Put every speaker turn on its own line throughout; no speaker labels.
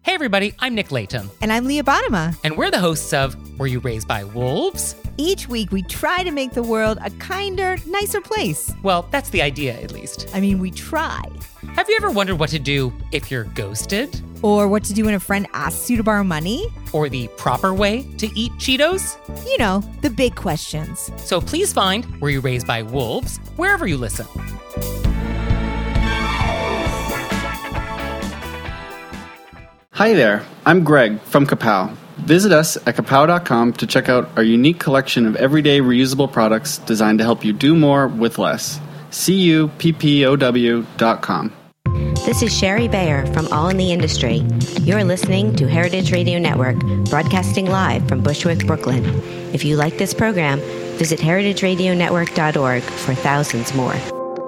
Hey everybody, I'm Nick Layton.
And I'm Leah Bottima.
And we're the hosts of Were You Raised by Wolves?
Each week we try to make the world a kinder, nicer place.
Well, that's the idea, at least.
I mean, we try.
Have you ever wondered what to do if you're ghosted?
Or what to do when a friend asks you to borrow money?
Or the proper way to eat Cheetos?
You know, the big questions.
So please find Were You Raised by Wolves wherever you listen.
Hi there, I'm Greg from Kapow. Visit us at kapow.com to check out our unique collection of everyday reusable products designed to help you do more with less. CUPPOW.com.
This is Sherry Bayer from All in the Industry. You're listening to Heritage Radio Network, broadcasting live from Bushwick, Brooklyn. If you like this program, visit heritageradionetwork.org for thousands more.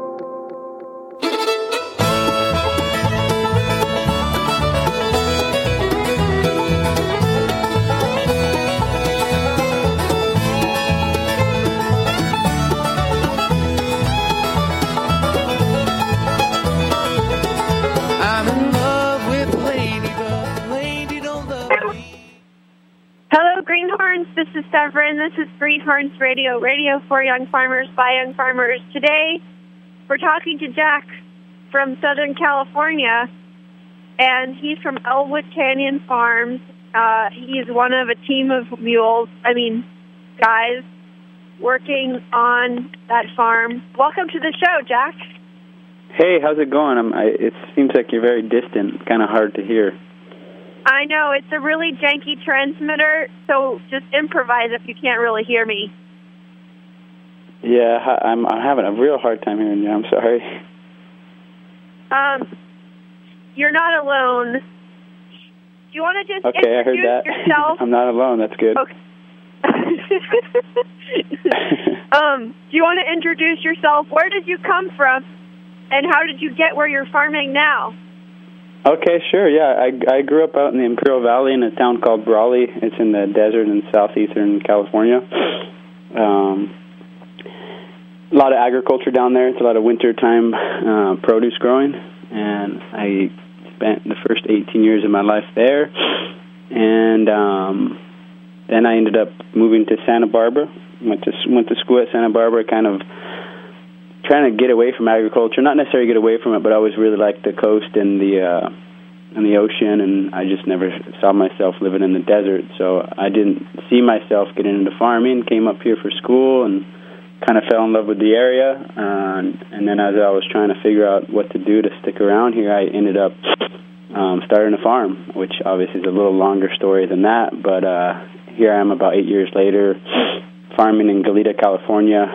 This is Severin. This is Greenhorns Radio, radio for young farmers by young farmers. Today, we're talking to Jack from Southern California, and he's from Elwood Canyon Farms. He's one of a team of guys working on that farm. Welcome to the show, Jack.
Hey, how's it going? It seems like you're very distant, kind of hard to hear.
I know, it's a really janky transmitter, so just improvise if you can't really hear me.
Yeah, I'm having a real hard time hearing you. I'm sorry.
You're not alone. Do you want to just
introduce
I heard that.
yourself? I'm not alone, that's good.
Okay. Do you want to introduce yourself? Where did you come from, and how did you get where you're farming now?
Okay, sure, yeah. I grew up out in the Imperial Valley in a town called Brawley. It's in the desert in southeastern California. A lot of agriculture down there. It's a lot of wintertime produce growing. And I spent the first 18 years of my life there. And then I ended up moving to Santa Barbara. Went to school at Santa Barbara, kind of trying to get away from agriculture, not necessarily get away from it, but I always really liked the coast and the ocean, and I just never saw myself living in the desert. So I didn't see myself getting into farming. Came up here for school and kind of fell in love with the area. And then as I was trying to figure out what to do to stick around here, I ended up starting a farm, which obviously is a little longer story than that. But here I am about 8 years later, farming in Goleta, California.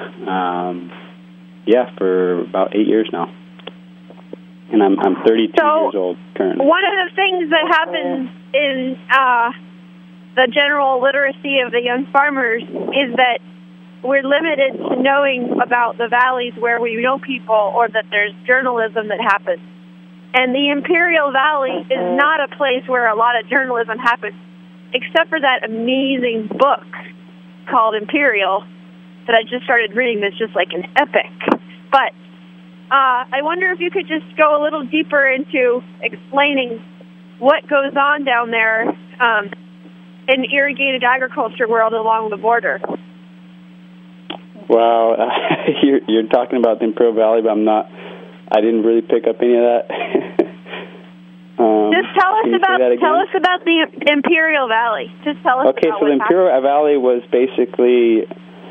For about 8 years now. And I'm 32 years old currently.
One of the things that happens in the general literacy of the young farmers is that we're limited to knowing about the valleys where we know people or that there's journalism that happens. And the Imperial Valley is not a place where a lot of journalism happens, except for that amazing book called Imperial that I just started reading that's just like an epic. But I wonder if you could just go a little deeper into explaining what goes on down there in the irrigated agriculture world along the border.
Well, you're talking about the Imperial Valley, but I didn't really pick up any of that.
Just tell us about the Imperial Valley. Just tell us.
Okay, so the Imperial Valley was basically,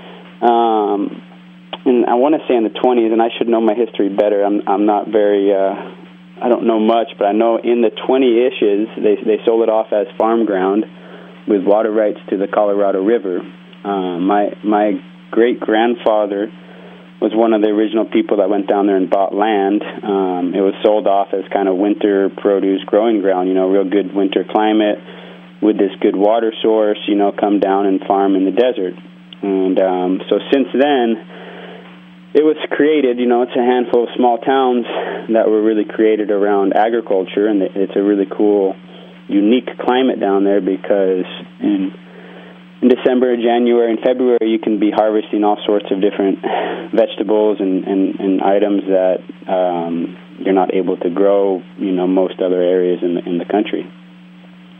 and I want to say in the 20s, and I should know my history better. I'm not very, I don't know much, but I know in the 20-ishes, they sold it off as farm ground with water rights to the Colorado River. My great-grandfather was one of the original people that went down there and bought land. It was sold off as kind of winter produce growing ground, real good winter climate with this good water source, come down and farm in the desert. And so since then, it was created, it's a handful of small towns that were really created around agriculture, and it's a really cool, unique climate down there because in December, January, and February, you can be harvesting all sorts of different vegetables and items that you're not able to grow, most other areas in the country.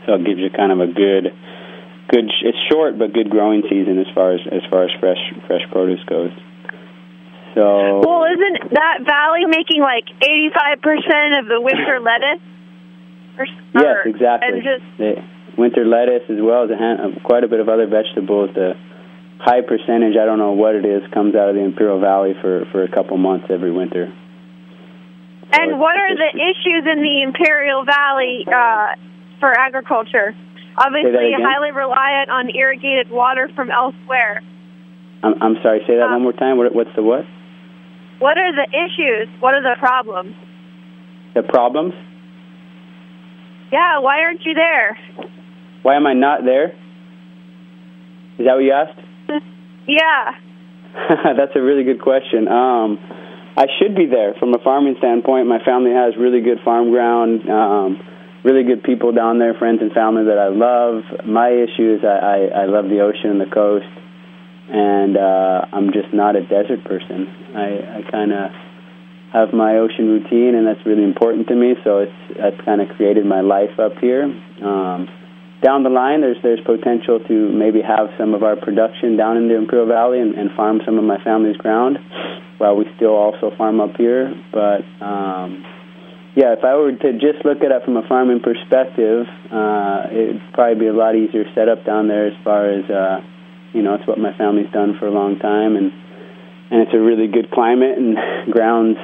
So it gives you kind of a good. It's short but good growing season as far as fresh produce goes. So.
Well, isn't that valley making like 85% of the winter lettuce?
Yes, exactly. The winter lettuce as well as quite a bit of other vegetables. The high percentage, I don't know what it is, comes out of the Imperial Valley for a couple months every winter. So
and what are the issues in the Imperial Valley for agriculture? Obviously, highly reliant on irrigated water from elsewhere.
I'm sorry, say that one more time. What's the what?
What are the issues? What are the problems?
The problems?
Yeah, why aren't you there?
Why am I not there? Is that what you asked?
Yeah.
That's a really good question. I should be there from a farming standpoint. My family has really good farm ground, really good people down there, friends and family that I love. My issue is I love the ocean and the coast, and I'm just not a desert person. I kind of have my ocean routine, and that's really important to me, so that's kind of created my life up here. Down the line, there's potential to maybe have some of our production down in the Imperial Valley and farm some of my family's ground while we still also farm up here. But, yeah, if I were to just look at it from a farming perspective, it would probably be a lot easier setup down there as far as, it's what my family's done for a long time, and it's a really good climate, and ground's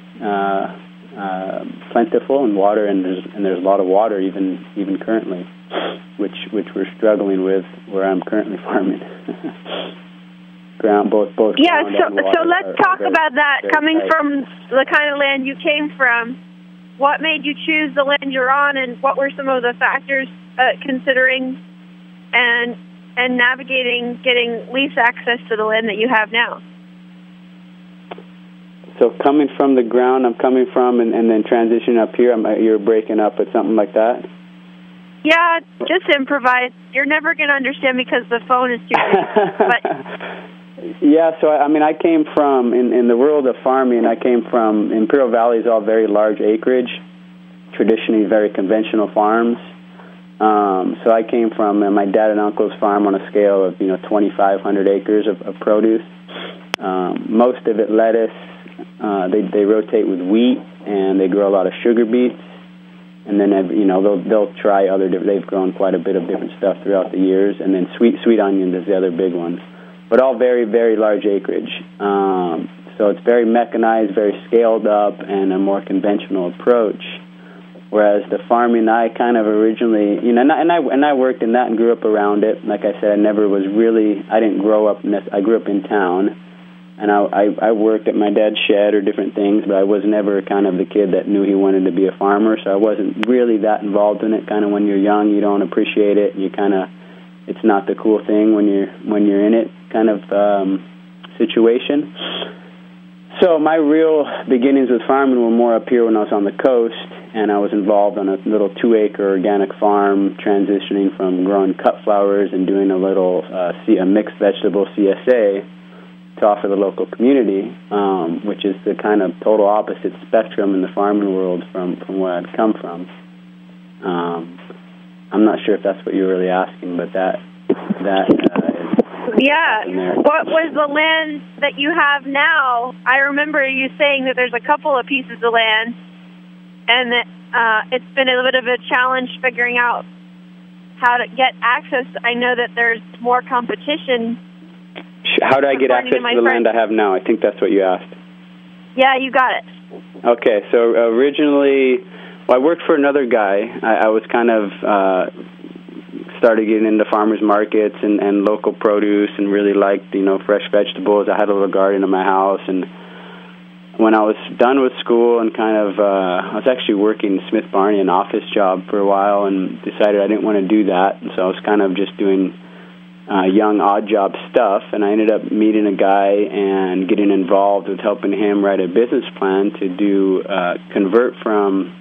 plentiful, and water, and there's a lot of water even currently, which we're struggling with where I'm currently farming. Both.
Yeah, so let's talk about that. Coming from the kind of land you came from, what made you choose the land you're on, and what were some of the factors considering and navigating getting lease access to the land that you have now?
So coming from the ground I'm coming from and then transitioning up here, you're breaking up with something like that?
Yeah, just improvise. You're never going to understand because the phone is too big. But
yeah, so I came from, in the world of farming, I came from, Imperial Valley is all very large acreage, traditionally very conventional farms. So I came from my dad and uncle's farm on a scale of 2,500 acres of produce. Most of it lettuce. They rotate with wheat, and they grow a lot of sugar beets, and then they'll try other. They've grown quite a bit of different stuff throughout the years, and then sweet onions is the other big one, but all very, very large acreage. So it's very mechanized, very scaled up, and a more conventional approach. Whereas the farming, I kind of originally, and I worked in that and grew up around it. Like I said, I didn't grow up. I grew up in town. And I worked at my dad's shed or different things, but I was never kind of the kid that knew he wanted to be a farmer, so I wasn't really that involved in it. Kind of when you're young, you don't appreciate it, and it's not the cool thing when you're in it kind of situation. So my real beginnings with farming were more up here when I was on the coast, and I was involved on a little 2-acre organic farm, transitioning from growing cut flowers and doing a little a mixed vegetable CSA to offer the local community, which is the kind of total opposite spectrum in the farming world from where I'd come from. I'm not sure if that's what you're really asking, but that is
yeah. What was the land that you have now? I remember you saying that there's a couple of pieces of land, and that it's been a bit of a challenge figuring out how to get access. I know that there's more competition.
How do I get access to the land I have now? I think that's what you asked.
Yeah, you got it.
Okay, so originally, I worked for another guy. I was kind of started getting into farmers markets and local produce, and really liked fresh vegetables. I had a little garden in my house, and when I was done with school and I was actually working Smith Barney, an office job for a while, and decided I didn't want to do that, and so I was kind of just doing young odd job stuff, and I ended up meeting a guy and getting involved with helping him write a business plan to do convert from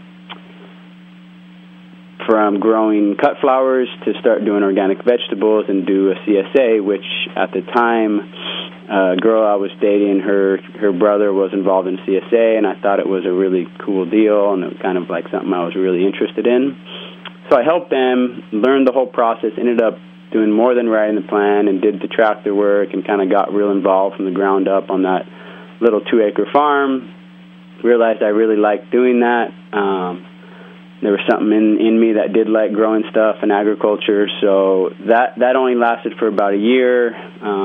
growing cut flowers to start doing organic vegetables and do a CSA, which at the time a girl I was dating, her brother was involved in CSA, and I thought it was a really cool deal, and it was kind of like something I was really interested in. So So I helped them, learned the whole process, ended up doing more than writing the plan, and did the tractor work and kind of got real involved from the ground up on that little 2-acre farm. Realized I really liked doing that. There was something in me that did like growing stuff and agriculture, so that only lasted for about a year.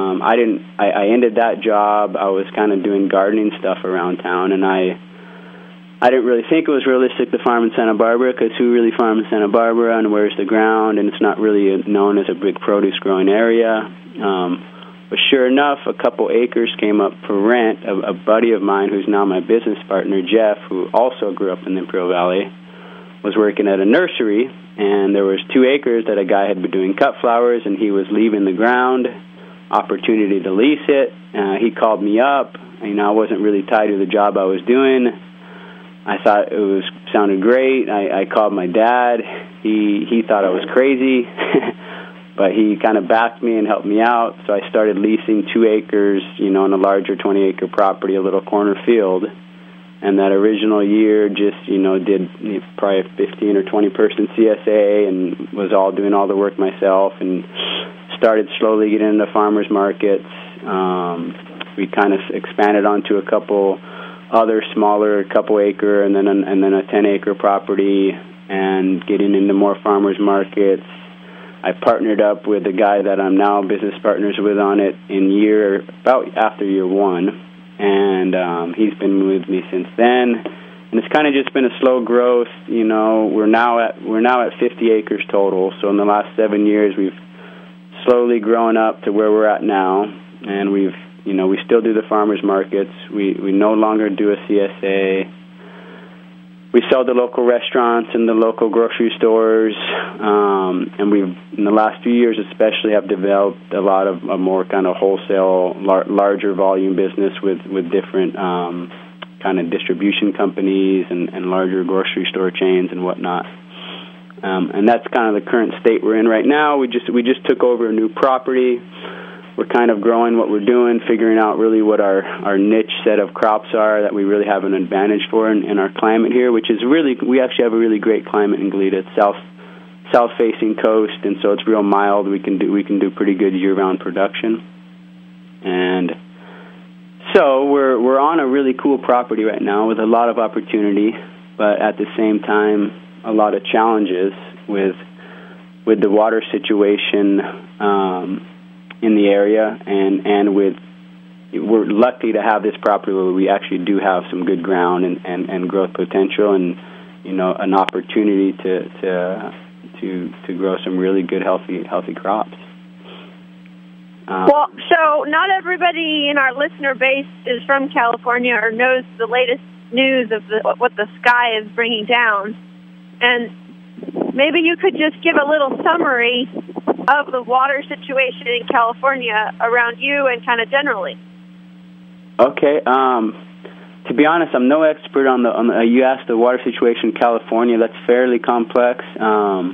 I ended that job. I was kind of doing gardening stuff around town, and I didn't really think it was realistic to farm in Santa Barbara, because who really farms in Santa Barbara, and where's the ground, and it's not really known as a big produce growing area. But sure enough, a couple acres came up for rent. A buddy of mine, who's now my business partner, Jeff, who also grew up in the Imperial Valley, was working at a nursery, and there was 2 acres that a guy had been doing cut flowers, and he was leaving the ground. Opportunity to lease it. He called me up. I wasn't really tied to the job I was doing. I thought it sounded great. I called my dad. He thought I was crazy, but he kind of backed me and helped me out. So I started leasing 2 acres, on a larger 20-acre property, a little corner field. And that original year just, did probably a 15 or 20-person CSA and was doing all the work myself, and started slowly getting into farmers markets. We kind of expanded onto a couple other smaller couple-acre and then a 10-acre property, and getting into more farmers markets. I partnered up with a guy that I'm now business partners with on it about after year 1. And he's been with me since then, and it's kind of just been a slow growth. We're now at 50 acres total. So in the last 7 years, we've slowly grown up to where we're at now, and we still do the farmers markets. We no longer do a CSA. We sell to local restaurants and the local grocery stores, and we've, in the last few years especially, have developed a lot of a more kind of wholesale, larger volume business with different kind of distribution companies and larger grocery store chains and whatnot. And that's kind of the current state we're in right now. We just took over a new property. We're kind of growing what we're doing, figuring out really what our niche set of crops are that we really have an advantage for in our climate here, which is we actually have a really great climate in Goleta. It's south-facing coast, and so it's real mild. We can do pretty good year-round production. And so we're on a really cool property right now with a lot of opportunity, but at the same time, a lot of challenges with the water situation in the area, and we're lucky to have this property where we actually do have some good ground and growth potential, and an opportunity to grow some really good healthy crops.
Well, so not everybody in our listener base is from California or knows the latest news of what the sky is bringing down, and maybe you could just give a little summary of the water situation in California around you and kind of generally. Okay.
To be honest, I'm no expert on the. You asked the water situation in California. That's fairly complex, and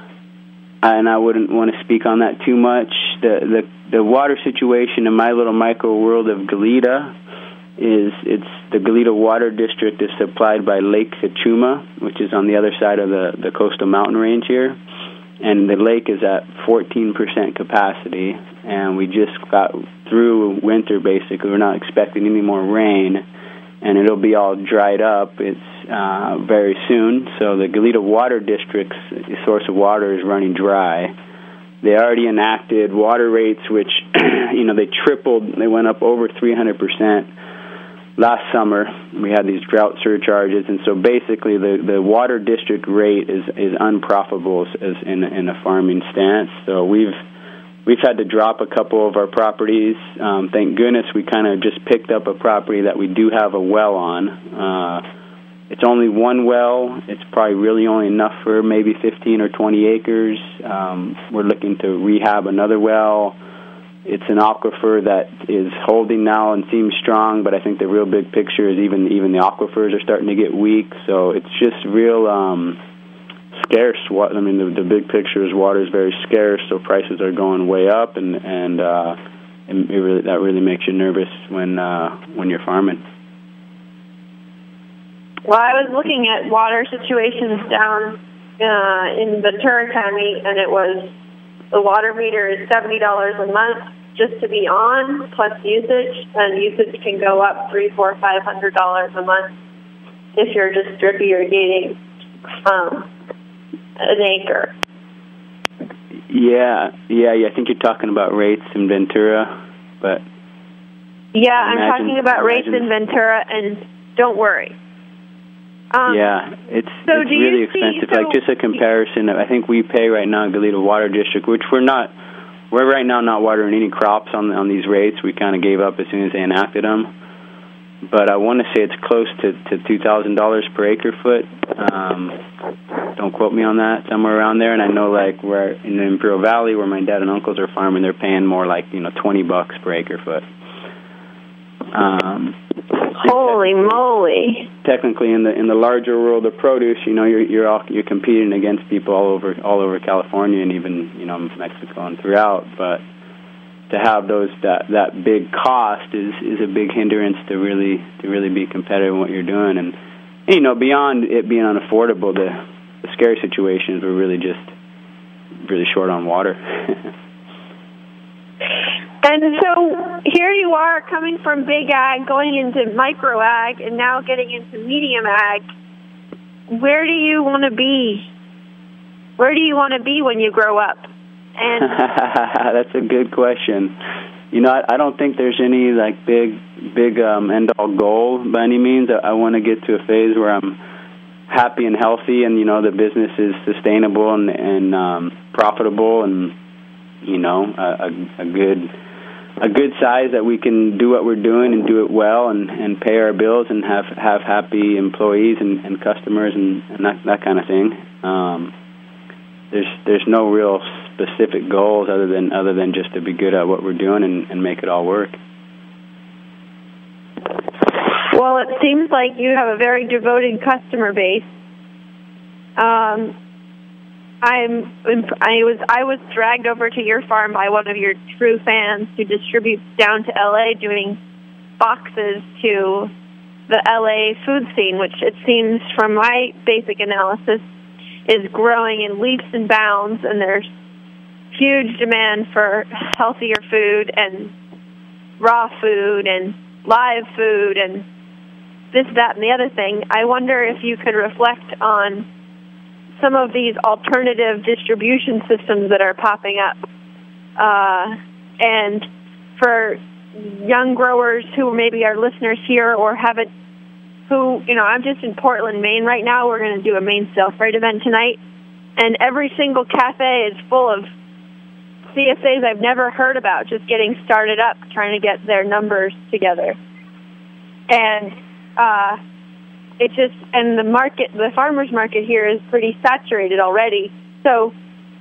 I wouldn't want to speak on that too much. The water situation in my little micro world of Goleta it's the Goleta Water District is supplied by Lake Cachuma, which is on the other side of the coastal mountain range here. And the lake is at 14% capacity, and we just got through winter, basically. We're not expecting any more rain, and it'll be all dried up. It's very soon. So the Goleta Water District's source of water is running dry. They already enacted water rates, which, they tripled. They went up over 300%. Last summer, we had these drought surcharges, and so basically the water district rate is unprofitable as in a farming stance. So we've had to drop a couple of our properties. Thank goodness we kind of just picked up a property that we do have a well on. It's only one well. It's probably really only enough for maybe 15 or 20 acres. We're looking to rehab another well. It's an aquifer that is holding now and seems strong, but I think the real big picture is even the aquifers are starting to get weak. So it's just real scarce. I mean, the big picture is water is very scarce, so prices are going way up, and that really makes you nervous when you're farming.
Well, I was looking at water situations down in Ventura County, and the water meter is $70 a month just to be on, plus usage, and usage can go up $300, $400, $500 a month if you're just drip irrigating an acre.
Yeah. I think you're talking about rates in Ventura, but
yeah, I'm talking about rates in Ventura, and don't worry.
It's really expensive. Like, just a comparison, I think we pay right now in Goleta Water District, which we're right now not watering any crops on these rates. We kind of gave up as soon as they enacted them. But I want to say it's close to $2,000 per acre foot. Don't quote me on that, somewhere around there. And I know, like, we're in the Imperial Valley where my dad and uncles are farming, they're paying more like, $20 per acre foot.
Holy moly!
Technically, in the larger world of produce, you're competing against people all over California and even Mexico and throughout. But to have that big cost is a big hindrance to really be competitive in what you're doing. And beyond it being unaffordable, the scary situations we're really short on water.
And so here you are coming from big ag, going into micro ag, and now getting into medium ag. Where do you want to be? Where do you want to be when you grow up? And
that's a good question. I don't think there's any like big end-all goal by any means. I want to get to a phase where I'm happy and healthy, and the business is sustainable and profitable, and a good size that we can do what we're doing and do it well and pay our bills and have happy employees and customers and that kind of thing. There's no real specific goals other than just to be good at what we're doing and make it all work.
Well, it seems like you have a very devoted customer base. I was dragged over to your farm by one of your true fans who distributes down to LA, doing boxes to the LA food scene, which it seems from my basic analysis is growing in leaps and bounds, and there's huge demand for healthier food and raw food and live food and this, that, and the other thing. I wonder if you could reflect on some of these alternative distribution systems that are popping up. And for young growers who maybe are listeners here or haven't, I'm just in Portland, Maine right now. We're going to do a Maine Sale Freight event tonight. And every single cafe is full of CSAs I've never heard about, just getting started up, trying to get their numbers together. And the farmers market here is pretty saturated already. So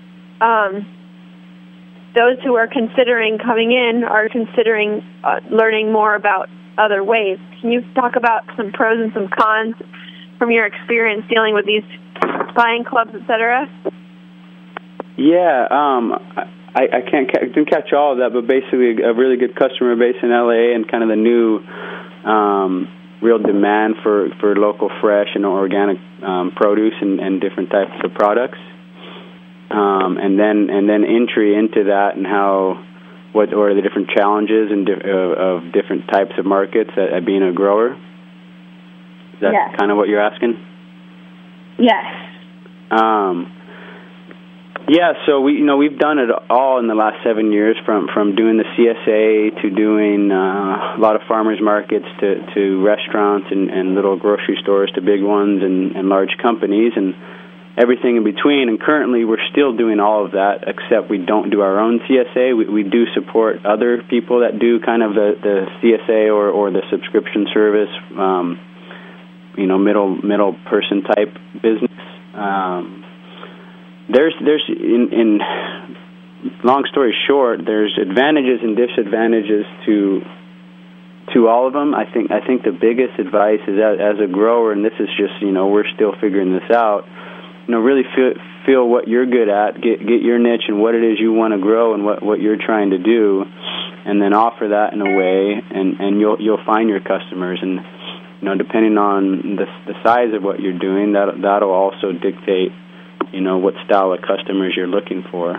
those who are considering coming in are considering learning more about other ways. Can you talk about some pros and some cons from your experience dealing with these buying clubs, etc.?
Yeah, I didn't catch all of that, but basically a really good customer base in LA and kind of the new real demand for local fresh and organic produce and different types of products, and then entry into that and what are the different challenges of different types of markets at being a grower. Is that kind of what you're asking?
Yes.
Yeah, so we've done it all in the last 7 years, from doing the CSA to doing a lot of farmers markets to restaurants and little grocery stores to big ones and large companies and everything in between. And currently we're still doing all of that, except we don't do our own CSA. We do support other people that do kind of the CSA or the subscription service, middle person type business. There's in long story short, there's advantages and disadvantages to all of them. I think the biggest advice is as a grower, and this is just we're still figuring this out. Really feel what you're good at, get your niche and what it is you want to grow and what you're trying to do, and then offer that in a way, and you'll find your customers. And depending on the size of what you're doing, that'll also dictate you know, what style of customers you're looking for.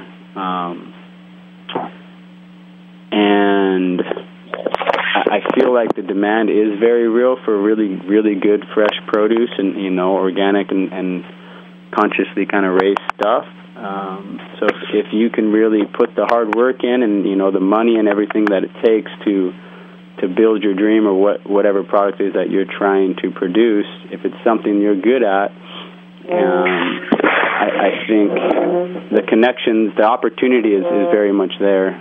And I feel like the demand is very real for really, really good fresh produce and, you know, organic and consciously kind of raised stuff. So if you can really put the hard work in and, you know, the money and everything that it takes to build your dream or whatever product is that you're trying to produce, if it's something you're good at, I think the connections, the opportunity is very much there.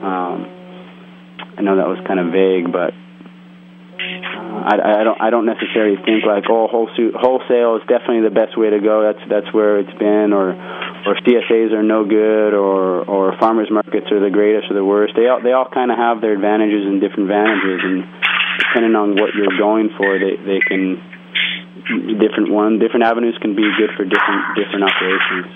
I know that was kind of vague, but I don't necessarily think like, oh, wholesale is definitely the best way to go. That's where it's been, or CSAs are no good, or farmers markets are the greatest or the worst. They all kind of have their advantages and different advantages, and depending on what you're going for, they can different avenues can be good for different operations.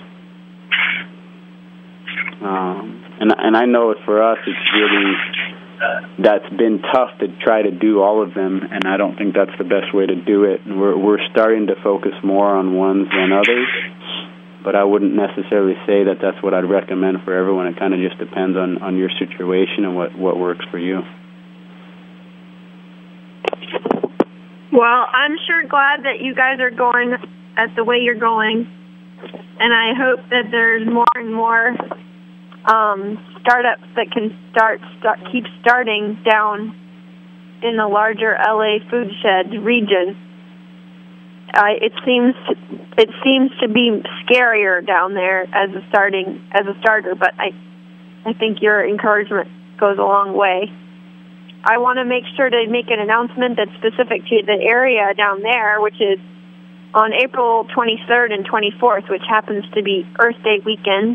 And I know for us, it's really, that's been tough to try to do all of them, and I don't think that's the best way to do it. We're starting to focus more on ones than others, but I wouldn't necessarily say that that's what I'd recommend for everyone. It kind of just depends on your situation and what works for you.
Well, I'm sure glad that you guys are going at the way you're going, and I hope that there's more and more startups that can keep starting down in the larger LA food shed region. It seems to be scarier down there as a starter, but I think your encouragement goes a long way. I want to make sure to make an announcement that's specific to the area down there, which is on April 23rd and 24th, which happens to be Earth Day weekend.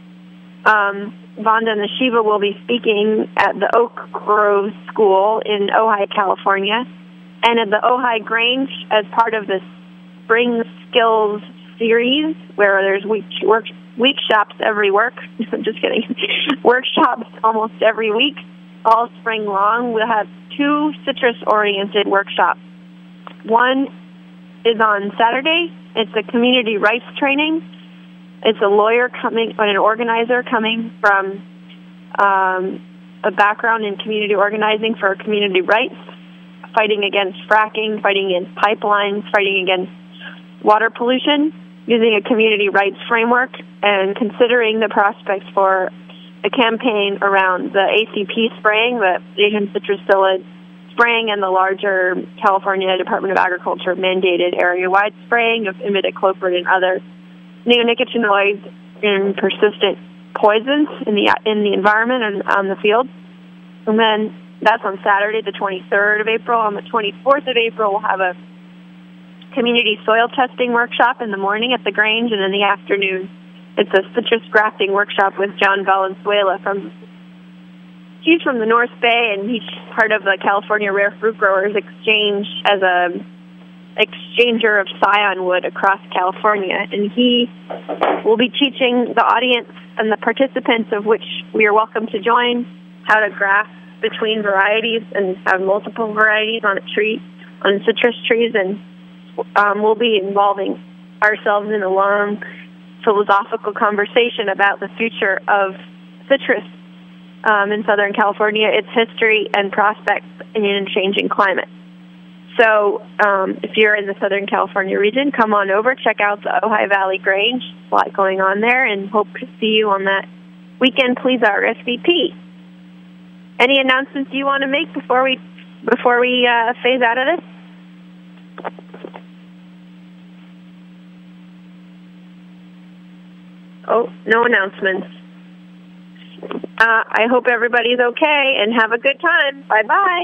Vonda Nashiva will be speaking at the Oak Grove School in Ojai, California, and at the Ojai Grange as part of the Spring Skills series, where there's workshops almost every week, all spring long. We'll have 2 citrus-oriented workshops. One is on Saturday. It's a community rights training. It's a lawyer an organizer coming from a background in community organizing for community rights, fighting against fracking, fighting against pipelines, fighting against water pollution, using a community rights framework, and considering the prospects for a campaign around the ACP spraying, the Asian citrus psyllid spraying, and the larger California Department of Agriculture mandated area-wide spraying of imidacloprid and other neonicotinoids and persistent poisons in the environment and on the field. And then that's on Saturday, the 23rd of April. On the 24th of April, we'll have a community soil testing workshop in the morning at the Grange, and in the afternoon, it's a citrus grafting workshop with John Valenzuela he's from the North Bay, and he's part of the California Rare Fruit Growers Exchange as a exchanger of scion wood across California, and he will be teaching the audience and the participants, of which we are welcome to join, how to graft between varieties and have multiple varieties on citrus trees, and we'll be involving ourselves in a long philosophical conversation about the future of citrus in Southern California, its history and prospects in a changing climate. So if you're in the Southern California region, come on over, check out the Ojai Valley Grange. A lot going on there, and hope to see you on that weekend. Please RSVP. Any announcements you want to make before we phase out of this? Oh, no announcements. I hope everybody's okay and have a good time. Bye-bye.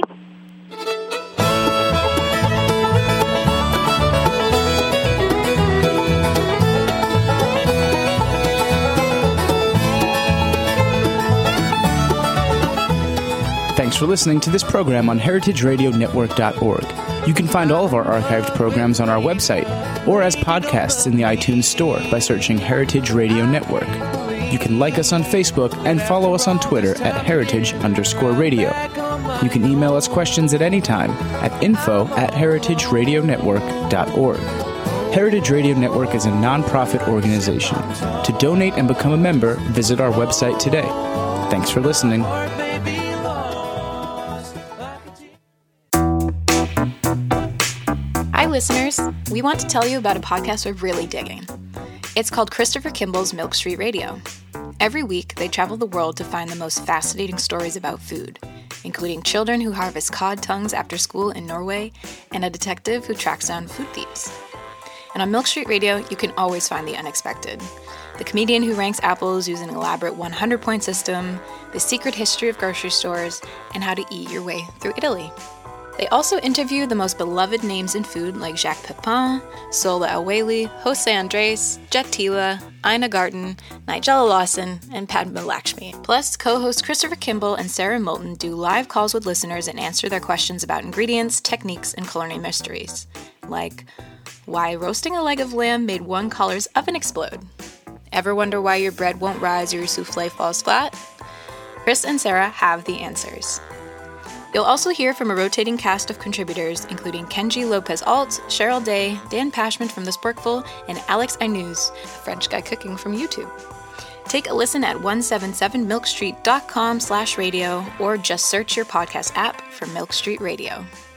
Thanks for listening to this program on heritageradionetwork.org. You can find all of our archived programs on our website or as podcasts in the iTunes Store by searching Heritage Radio Network. You can like us on Facebook and follow us on Twitter at @heritage_radio. You can email us questions at any time at info@heritageradionetwork.org. Heritage Radio Network is a non-profit organization. To donate and become a member, visit our website today. Thanks for listening.
Hi, listeners. We want to tell you about a podcast we're really digging. It's called Christopher Kimball's Milk Street Radio. Every week, they travel the world to find the most fascinating stories about food, including children who harvest cod tongues after school in Norway and a detective who tracks down food thieves. And on Milk Street Radio, you can always find the unexpected. The comedian who ranks apples using an elaborate 100-point system, the secret history of grocery stores, and how to eat your way through Italy. They also interview the most beloved names in food like Jacques Pepin, Sola El-Waylly, Jose Andres, Jet Tila, Ina Garten, Nigella Lawson, and Padma Lakshmi. Plus, co-hosts Christopher Kimball and Sarah Moulton do live calls with listeners and answer their questions about ingredients, techniques, and culinary mysteries. Like, why roasting a leg of lamb made one color's oven explode? Ever wonder why your bread won't rise or your souffle falls flat? Chris and Sarah have the answers. You'll also hear from a rotating cast of contributors, including Kenji Lopez-Alt, Cheryl Day, Dan Pashman from The Sporkful, and Alex Aynous, a French guy cooking from YouTube. Take a listen at 177milkstreet.com/radio or just search your podcast app for Milk Street Radio.